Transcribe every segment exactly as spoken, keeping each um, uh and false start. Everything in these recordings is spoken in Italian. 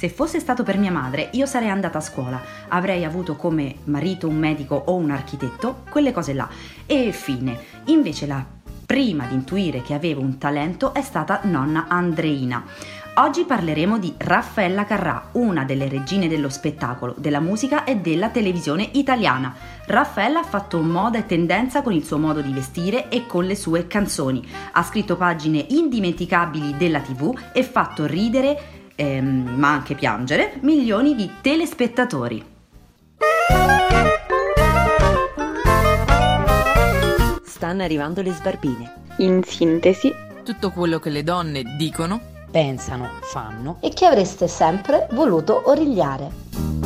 Se fosse stato per mia madre, io sarei andata a scuola, avrei avuto come marito un medico o un architetto, quelle cose là, e fine. Invece la prima di intuire che avevo un talento è stata nonna Andreina. Oggi parleremo di Raffaella Carrà, una delle regine dello spettacolo, della musica e della televisione italiana. Raffaella ha fatto moda e tendenza con il suo modo di vestire e con le sue canzoni. Ha scritto pagine indimenticabili della tivù e fatto ridere, ehm, ma anche piangere, milioni di telespettatori. Stanno arrivando le sbarbine. In sintesi, tutto quello che le donne dicono, pensano, fanno e che avreste sempre voluto origliare.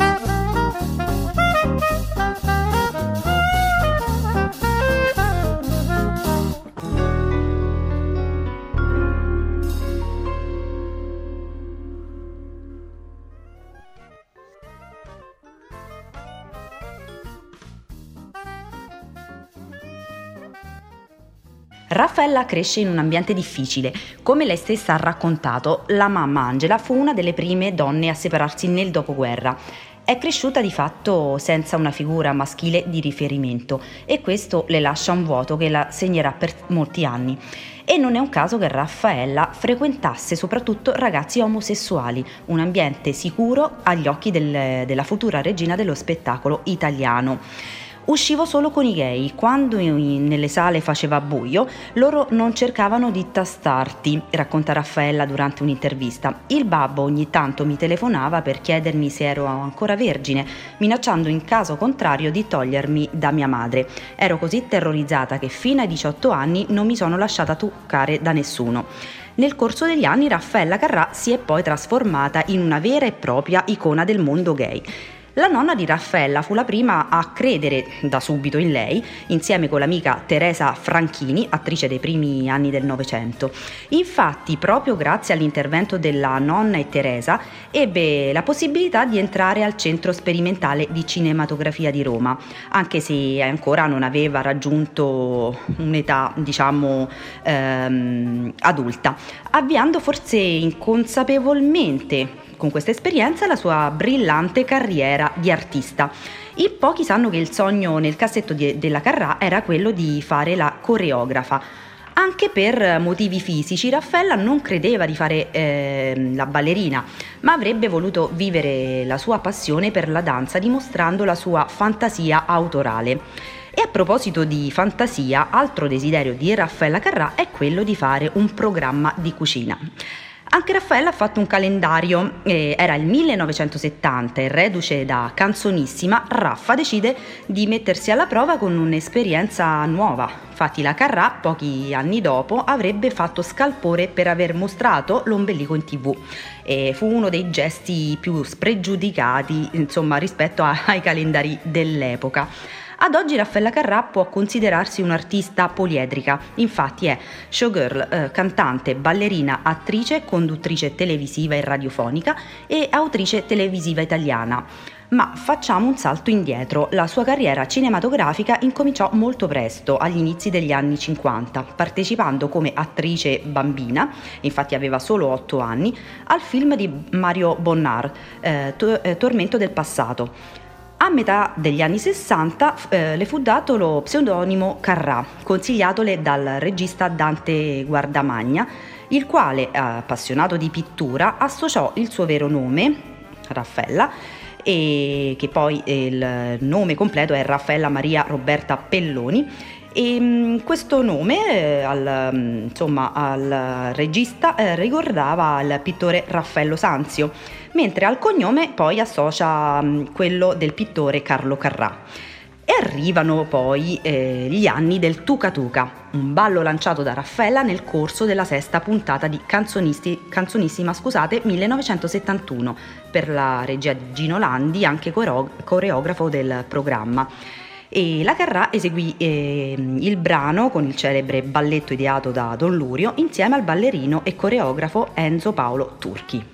Raffaella cresce in un ambiente difficile. Come lei stessa ha raccontato, la mamma Angela fu una delle prime donne a separarsi nel dopoguerra. È cresciuta di fatto senza una figura maschile di riferimento e questo le lascia un vuoto che la segnerà per molti anni. E non è un caso che Raffaella frequentasse soprattutto ragazzi omosessuali, un ambiente sicuro agli occhi del, della futura regina dello spettacolo italiano. Uscivo solo con i gay, quando in, nelle sale faceva buio, loro non cercavano di tastarti, racconta Raffaella durante un'intervista. Il babbo ogni tanto mi telefonava per chiedermi se ero ancora vergine, minacciando in caso contrario di togliermi da mia madre. Ero così terrorizzata che fino ai diciotto anni non mi sono lasciata toccare da nessuno. Nel corso degli anni Raffaella Carrà si è poi trasformata in una vera e propria icona del mondo gay. La nonna di Raffaella fu la prima a credere da subito in lei, insieme con l'amica Teresa Franchini, attrice dei primi anni del Novecento. Infatti, proprio grazie all'intervento della nonna e Teresa, ebbe la possibilità di entrare al Centro Sperimentale di Cinematografia di Roma, anche se ancora non aveva raggiunto un'età, diciamo, ehm, adulta, avviando forse inconsapevolmente con questa esperienza la sua brillante carriera di artista. In pochi sanno che il sogno nel cassetto di, della Carrà era quello di fare la coreografa. Anche per motivi fisici Raffaella non credeva di fare eh, la ballerina, ma avrebbe voluto vivere la sua passione per la danza dimostrando la sua fantasia autorale. E a proposito di fantasia, altro desiderio di Raffaella Carrà è quello di fare un programma di cucina. Anche Raffaella ha fatto un calendario, eh, era il millenovecentosettanta e reduce da Canzonissima, Raffa decide di mettersi alla prova con un'esperienza nuova. Infatti la Carrà, pochi anni dopo, avrebbe fatto scalpore per aver mostrato l'ombelico in tivù. E fu uno dei gesti più spregiudicati, insomma, rispetto a, ai calendari dell'epoca. Ad oggi Raffaella Carrà può considerarsi un'artista poliedrica, infatti è showgirl, eh, cantante, ballerina, attrice, conduttrice televisiva e radiofonica e autrice televisiva italiana. Ma facciamo un salto indietro, la sua carriera cinematografica incominciò molto presto, agli inizi degli anni cinquanta, partecipando come attrice bambina, infatti aveva solo otto anni, al film di Mario Bonnard, eh, to- eh, Tormento del passato. A metà degli anni sessanta eh, le fu dato lo pseudonimo Carrà, consigliatole dal regista Dante Guardamagna, il quale, appassionato di pittura, associò il suo vero nome, Raffaella, e che poi il nome completo è Raffaella Maria Roberta Pelloni, e mh, questo nome eh, al, mh, insomma, al regista eh, ricordava il pittore Raffaello Sanzio, mentre al cognome poi associa mh, quello del pittore Carlo Carrà. E arrivano poi eh, gli anni del Tuca Tuca, un ballo lanciato da Raffaella nel corso della sesta puntata di Canzonisti, Canzonissima scusate, millenovecentosettantuno, per la regia di Gino Landi, anche coreografo del programma. E la Carrà eseguì eh, il brano con il celebre balletto ideato da Don Lurio insieme al ballerino e coreografo Enzo Paolo Turchi.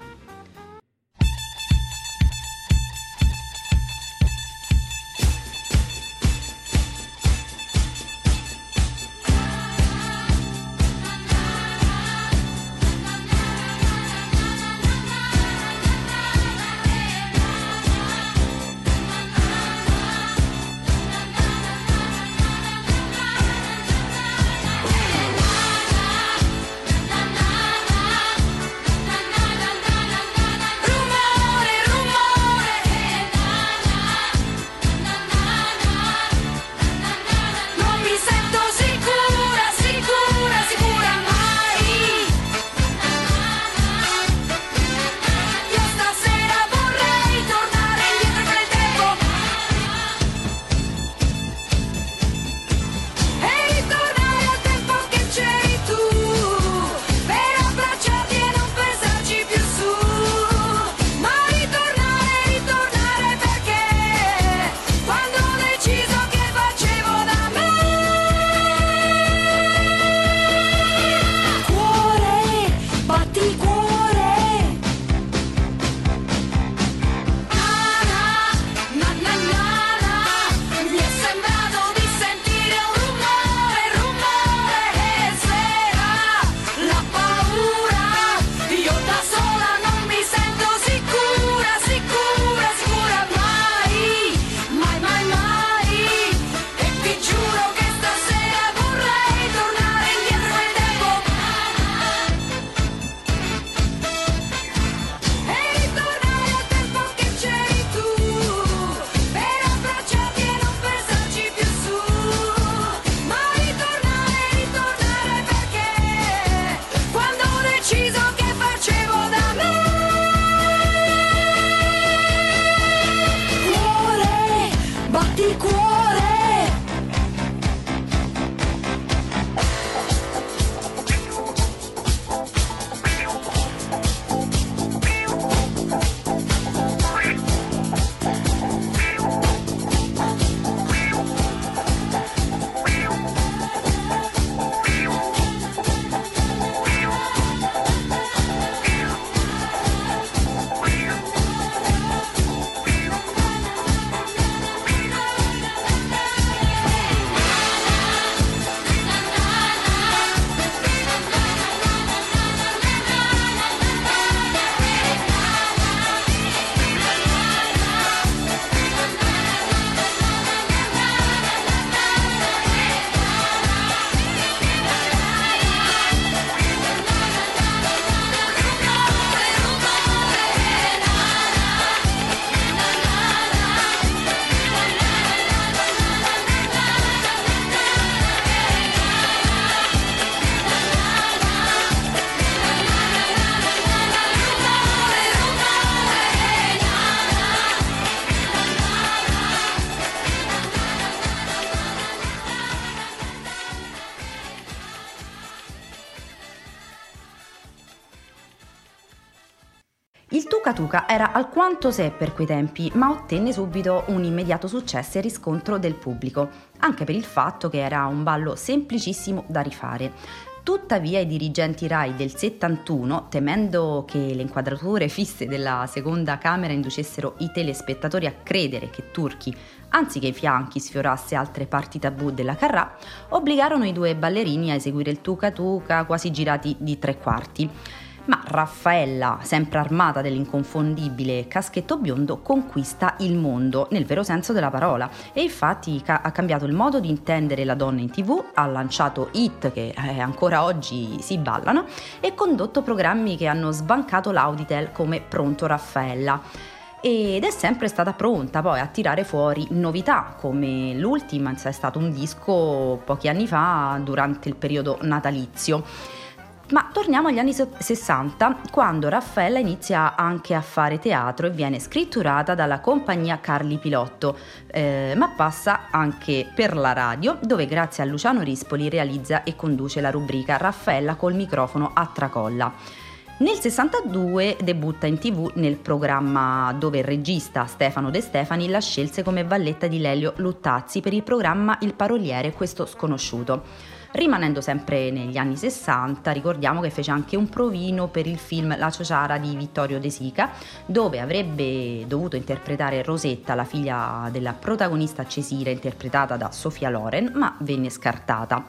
Il Tuca Tuca era alquanto sé per quei tempi, ma ottenne subito un immediato successo e riscontro del pubblico, anche per il fatto che era un ballo semplicissimo da rifare. Tuttavia i dirigenti Rai del settantuno, temendo che le inquadrature fisse della seconda camera inducessero i telespettatori a credere che Turchi, anziché i fianchi, sfiorasse altre parti tabù della Carrà, obbligarono i due ballerini a eseguire il Tuca Tuca quasi girati di tre quarti. Ma Raffaella, sempre armata dell'inconfondibile caschetto biondo, conquista il mondo nel vero senso della parola e infatti ca- ha cambiato il modo di intendere la donna in tv, ha lanciato hit che eh, ancora oggi si ballano e condotto programmi che hanno sbancato l'Auditel come Pronto Raffaella. Ed è sempre stata pronta poi a tirare fuori novità, come l'ultima è stato un disco pochi anni fa durante il periodo natalizio. Ma torniamo agli anni sessanta, quando Raffaella inizia anche a fare teatro e viene scritturata dalla compagnia Carli Pilotto, eh, ma passa anche per la radio, dove grazie a Luciano Rispoli realizza e conduce la rubrica Raffaella col microfono a tracolla. Nel sessantadue debutta in tv nel programma dove il regista Stefano De Stefani la scelse come valletta di Lelio Luttazzi per il programma Il paroliere Questo sconosciuto. Rimanendo sempre negli anni sessanta, ricordiamo che fece anche un provino per il film La ciociara di Vittorio De Sica, dove avrebbe dovuto interpretare Rosetta, la figlia della protagonista Cesira, interpretata da Sofia Loren, ma venne scartata.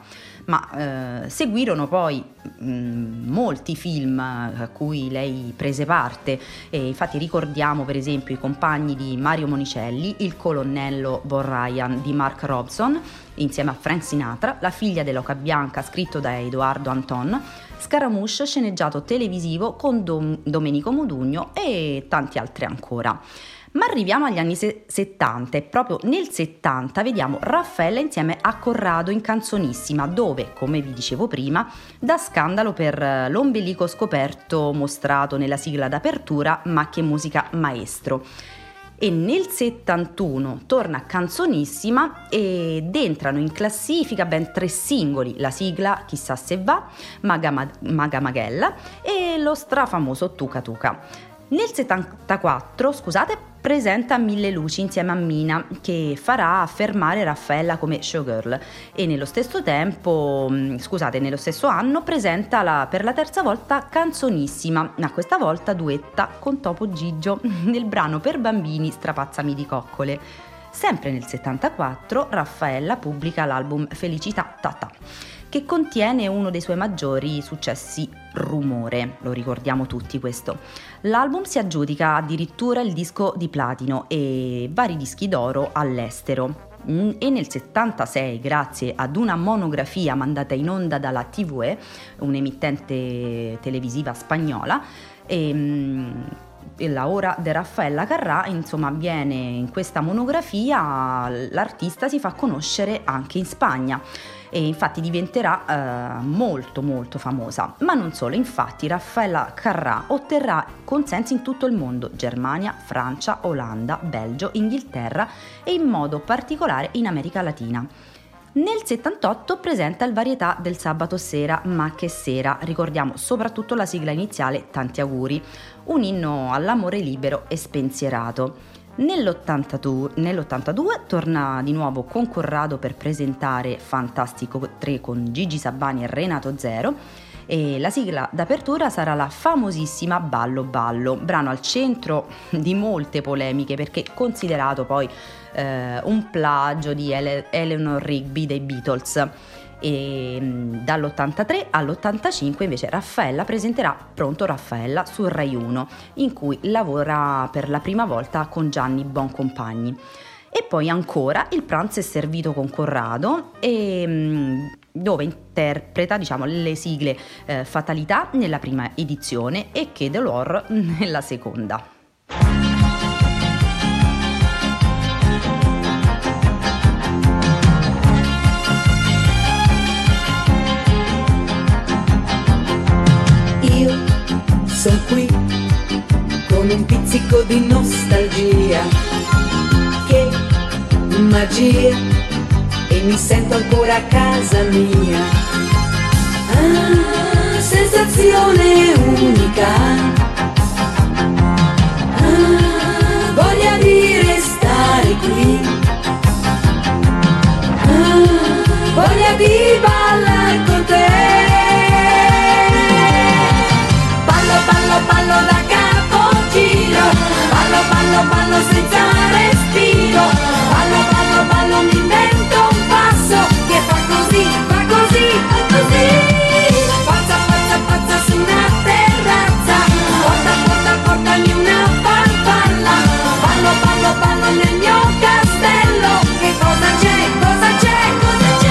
Ma eh, seguirono poi mh, molti film a cui lei prese parte e infatti ricordiamo per esempio I compagni di Mario Monicelli, Il colonnello Von Ryan di Mark Robson insieme a Frank Sinatra, La figlia dell'Oca Bianca scritto da Edoardo Anton, Scaramouche sceneggiato televisivo con Dom- Domenico Modugno e tanti altri ancora. Ma arriviamo agli anni settanta e proprio nel settanta vediamo Raffaella insieme a Corrado in Canzonissima, dove, come vi dicevo prima, dà scandalo per l'ombelico scoperto mostrato nella sigla d'apertura Ma che musica maestro. E nel settantuno torna Canzonissima ed entrano in classifica ben tre singoli, la sigla Chissà se va, Maga, Maga Magella e lo strafamoso Tuca Tuca. Nel settantaquattro, scusate, presenta Mille luci insieme a Mina, che farà affermare Raffaella come showgirl e nello stesso tempo, scusate, nello stesso anno presenta la, per la terza volta Canzonissima, ma questa volta duetta con Topo Gigio nel brano per bambini Strapazzami di coccole. Sempre nel settantaquattro Raffaella pubblica l'album Felicità Tata, che contiene uno dei suoi maggiori successi, Rumore, lo ricordiamo tutti questo. L'album si aggiudica addirittura il disco di platino e vari dischi d'oro all'estero. E nel settantasei, grazie ad una monografia mandata in onda dalla T V E, un'emittente televisiva spagnola, e, la ora di Raffaella Carrà, insomma, avviene in questa monografia, l'artista si fa conoscere anche in Spagna e infatti diventerà eh, molto molto famosa. Ma non solo, infatti Raffaella Carrà otterrà consensi in tutto il mondo: Germania, Francia, Olanda, Belgio, Inghilterra e in modo particolare in America Latina. Nel settantotto presenta il varietà del sabato sera Ma che sera, ricordiamo soprattutto la sigla iniziale Tanti auguri, un inno all'amore libero e spensierato. Nell'ottantadue, nell'ottantadue torna di nuovo con Corrado per presentare Fantastico tre con Gigi Sabani e Renato Zero e la sigla d'apertura sarà la famosissima Ballo Ballo, brano al centro di molte polemiche perché considerato poi eh, un plagio di Ele- Eleanor Rigby dei Beatles. E dall'ottantatré all'ottantacinque invece Raffaella presenterà Pronto Raffaella su Rai uno, in cui lavora per la prima volta con Gianni Boncompagni. E poi ancora Il pranzo è servito con Corrado, e, dove interpreta, diciamo, le sigle eh, Fatalità nella prima edizione e Che Dolor nella seconda. Io sono qui con un pizzico di nostalgia, che magia, e mi sento ancora a casa mia. Ah, sensazione unica, voglia di ballare con te. Ballo, ballo, ballo da capogiro, ballo, ballo, ballo senza respiro, ballo, ballo, ballo mi invento un passo che fa così, fa così, fa così. Pazza, pazza, pazza su una terrazza, porta, porta, portami una farfalla, ballo, ballo, ballo nel mio castello, che cosa c'è, cosa c'è, cosa c'è?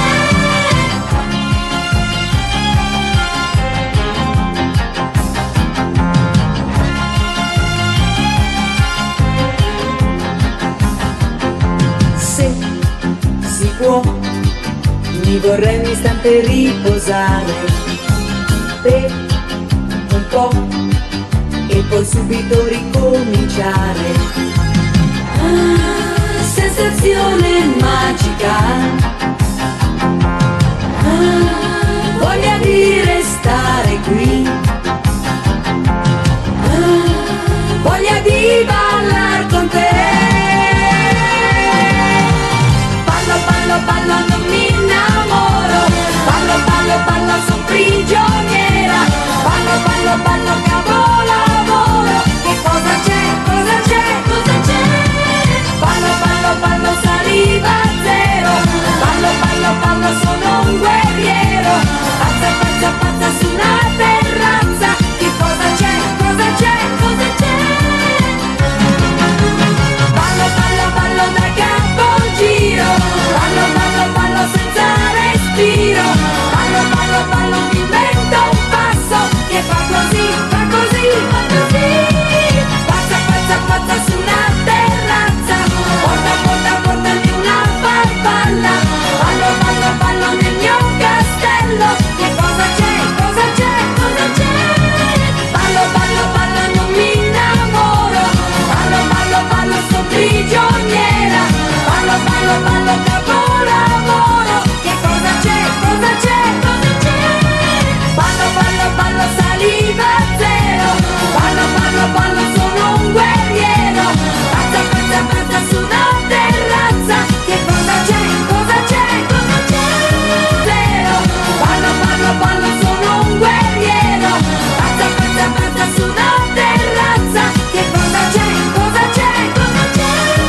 Se si può, mi vorrei un istante riposare per un po' e poi subito ricominciare. Ah, sensazione magica, ah, voglia di restare qui, ah, voglia di ballar con te. Ballo, ballo, ballo, non mi innamoro, ballo, ballo, ballo, son prigioniera, ballo, ballo, ballo, capolavoro, che cosa c'è, cosa c'è, cosa c'è? Ballo, ballo, ballo, saliva zero, ballo, ballo, ballo, sono un guerriero, pazza, pazza, pazza su una terrazza, che cosa c'è, cosa c'è, cosa c'è? Ballo, ballo, ballo da capogiro, ballo, ballo, ballo senza respiro, ballo, ballo, ballo mi invento un passo che fa così, fa così, fa così. Pazza, pazza, pazza su una terrazza, porta, porta, portami una farfalla, ballo, ballo, ballo nel mio castello, che cosa c'è, cosa c'è, cosa c'è? Ballo, ballo, ballo, non mi innamoro, ballo, ballo, ballo, son prigioniera, ballo, ballo, ballo, capolavoro, che cosa c'è, cosa c'è, cosa c'è? Ballo, ballo, ballo, saliva zero, ballo, ballo, ballo, sono un guerriero, pazza, pazza, pazza su una terrazza, che cosa c'è, cosa c'è, cosa c'è? Zero, ballo, ballo, ballo, sono un guerriero, pazza, pazza, pazza su una terrazza, che cosa c'è, cosa c'è, cosa c'è?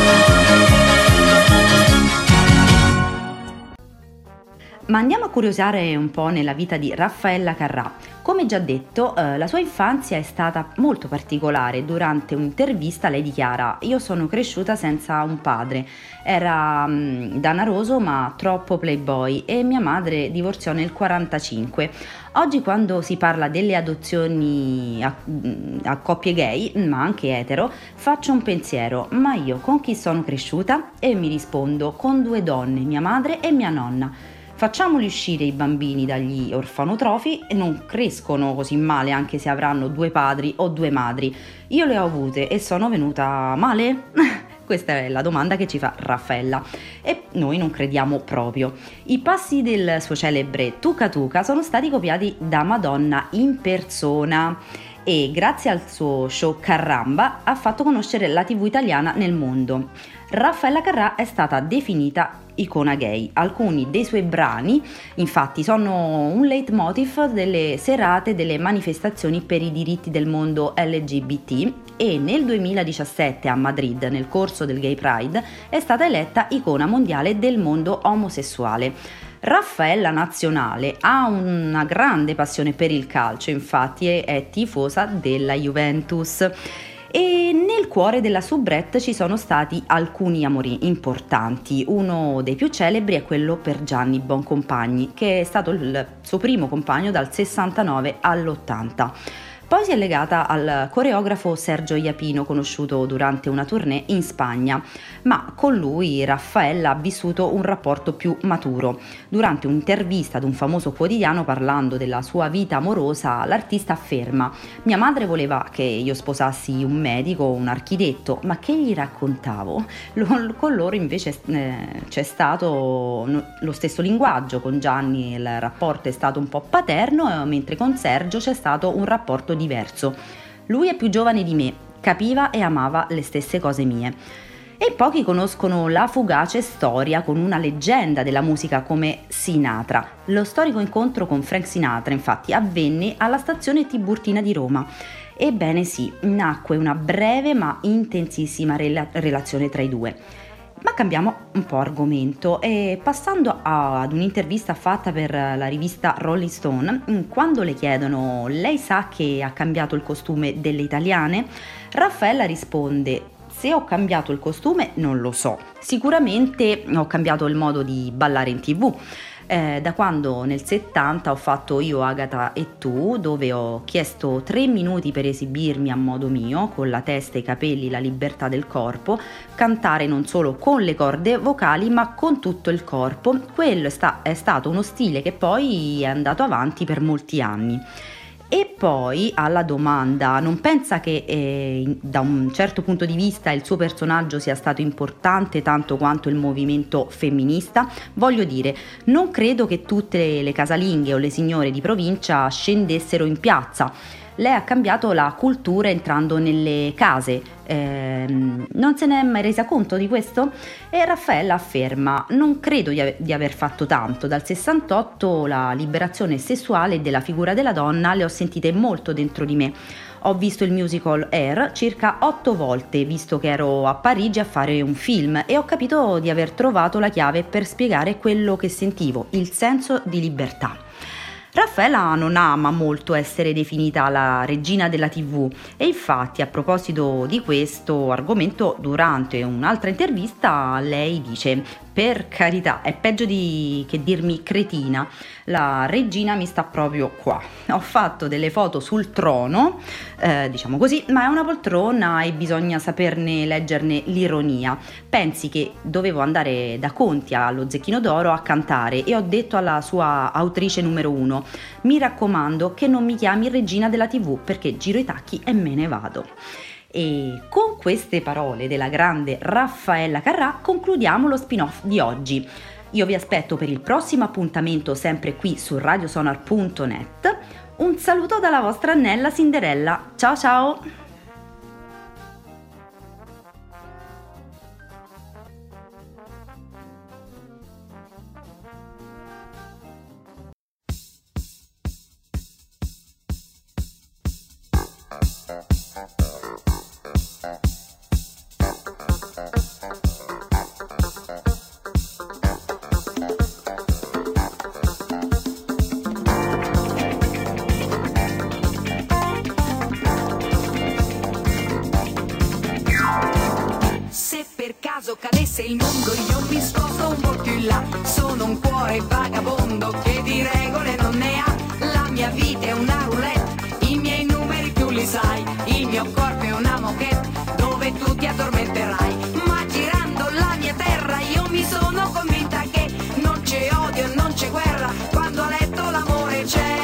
Ma andiamo a curiosare un po' nella vita di Raffaella Carrà. Come già detto, eh, la sua infanzia è stata molto particolare. Durante un'intervista lei dichiara: io sono cresciuta senza un padre, era mh, danaroso ma troppo playboy e mia madre divorziò nel quarantacinque. Oggi quando si parla delle adozioni a, a coppie gay, ma anche etero, faccio un pensiero: ma io con chi sono cresciuta? E mi rispondo: con due donne, mia madre e mia nonna. Facciamoli uscire i bambini dagli orfanotrofi e non crescono così male anche se avranno due padri o due madri. Io le ho avute e sono venuta male? Questa è la domanda che ci fa Raffaella e noi non crediamo proprio. I passi del suo celebre Tuca Tuca sono stati copiati da Madonna in persona e grazie al suo show Carramba ha fatto conoscere la tivù italiana nel mondo. Raffaella Carrà è stata definita icona gay. Alcuni dei suoi brani, infatti, sono un leitmotiv delle serate delle manifestazioni per i diritti del mondo L G B T e nel duemiladiciassette a Madrid, nel corso del Gay Pride, è stata eletta icona mondiale del mondo omosessuale. Raffaella Nazionale ha una grande passione per il calcio, infatti è tifosa della Juventus. E nel cuore della soubrette ci sono stati alcuni amori importanti. Uno dei più celebri è quello per Gianni Boncompagni, che è stato il suo primo compagno dal sessantanove all'ottanta. Poi si è legata al coreografo Sergio Iapino, conosciuto durante una tournée in Spagna, ma con lui Raffaella ha vissuto un rapporto più maturo. Durante un'intervista ad un famoso quotidiano, parlando della sua vita amorosa, l'artista afferma: mia madre voleva che io sposassi un medico o un architetto, ma che gli raccontavo? Con loro invece eh, c'è stato lo stesso linguaggio. Con Gianni il rapporto è stato un po' paterno, mentre con Sergio c'è stato un rapporto diverso. Lui è più giovane di me, capiva e amava le stesse cose mie. E pochi conoscono la fugace storia con una leggenda della musica come Sinatra. Lo storico incontro con Frank Sinatra, infatti, avvenne alla stazione Tiburtina di Roma. Ebbene sì, nacque una breve ma intensissima rela- relazione tra i due. Ma cambiamo un po' argomento e passando a, ad un'intervista fatta per la rivista Rolling Stone, quando le chiedono "lei sa che ha cambiato il costume delle italiane?", Raffaella risponde: "Se ho cambiato il costume non lo so, sicuramente ho cambiato il modo di ballare in tv. Eh, da quando nel settanta ho fatto Io, Agata e tu, dove ho chiesto tre minuti per esibirmi a modo mio, con la testa, i capelli, la libertà del corpo, cantare non solo con le corde vocali ma con tutto il corpo, quello è, sta- è stato uno stile che poi è andato avanti per molti anni." E poi alla domanda "non pensa che eh, da un certo punto di vista il suo personaggio sia stato importante tanto quanto il movimento femminista?", voglio dire, non credo che tutte le casalinghe o le signore di provincia scendessero in piazza. Lei ha cambiato la cultura entrando nelle case. Ehm, non se ne è mai resa conto di questo? E Raffaella afferma: "Non credo di, ave- di aver fatto tanto. Dal sessantotto la liberazione sessuale della figura della donna le ho sentite molto dentro di me. Ho visto il musical Air circa otto volte, visto che ero a Parigi a fare un film, e ho capito di aver trovato la chiave per spiegare quello che sentivo, il senso di libertà." Raffaella non ama molto essere definita la regina della tivù e infatti, a proposito di questo argomento, durante un'altra intervista lei dice: "Per carità, è peggio di che dirmi cretina, la regina mi sta proprio qua. Ho fatto delle foto sul trono, eh, diciamo così, ma è una poltrona e bisogna saperne leggerne l'ironia. Pensi che dovevo andare da Conti allo Zecchino d'Oro a cantare e ho detto alla sua autrice numero uno: mi raccomando che non mi chiami regina della tivù perché giro i tacchi e me ne vado." E con queste parole della grande Raffaella Carrà concludiamo lo spin-off di oggi. Io vi aspetto per il prossimo appuntamento sempre qui su radiosonar punto net. Un saluto dalla vostra Annella Sinderella. Ciao ciao! Cadesse il mondo, io mi sposto un po' più in là. Sono un cuore vagabondo che di regole non ne ha. La mia vita è una roulette, i miei numeri tu li sai. Il mio corpo è una moquette dove tu ti addormenterai. Ma girando la mia terra io mi sono convinta che non c'è odio e non c'è guerra quando a letto l'amore c'è.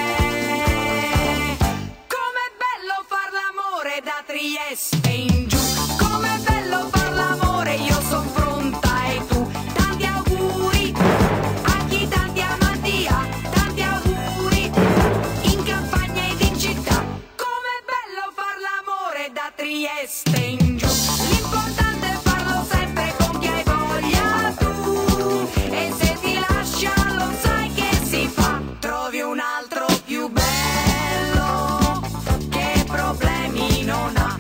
Com'è bello far l'amore da Trieste in giù. Com'è bello far l'amore, io sono pronta e tu. Tanti auguri a chi tanti amanti ha, tanti auguri in campagna ed in città. Com'è bello far l'amore da Trieste in giù. L'importante è farlo sempre con chi hai voglia tu. E se ti lascia lo sai che si fa. Trovi un altro più bello che problemi non ha.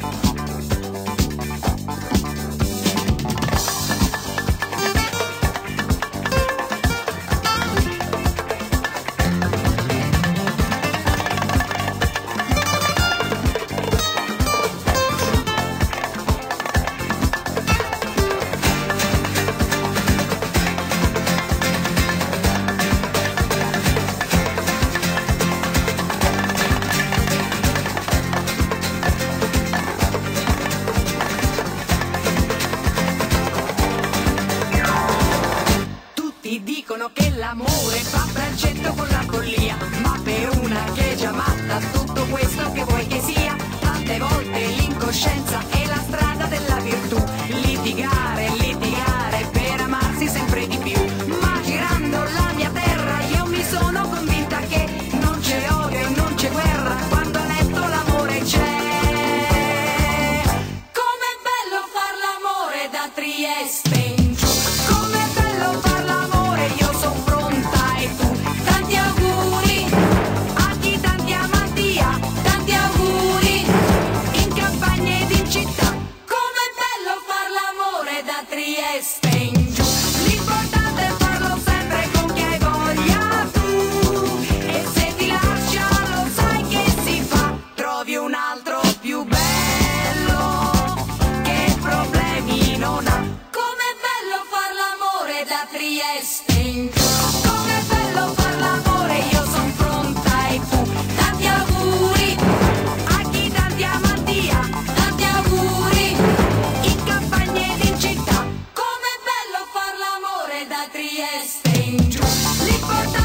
Bogotà.